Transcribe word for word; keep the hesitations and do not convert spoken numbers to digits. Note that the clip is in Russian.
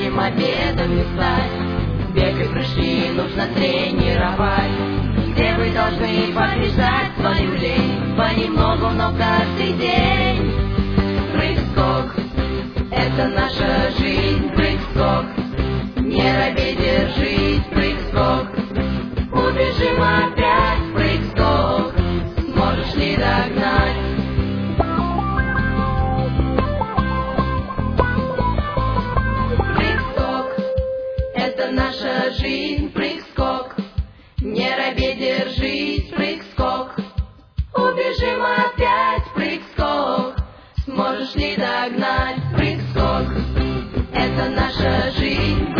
этим обедом не стать. Бег и прыжки нужно тренировать, где вы должны побеждать свою лень, понемногу, но каждый день. Прыг-скок — это наша жизнь, прыг-скок. Не робей, держись, прыг-скок. Убежим опять, прыг-скок. Сможешь ли догнать? Прыг-скок — это наша жизнь, прыг-скок. Не робей, держись, прыг-скок. Убежим опять, прыг-скок. Сможешь ли догнать? Прыг-скок — это наша жизнь.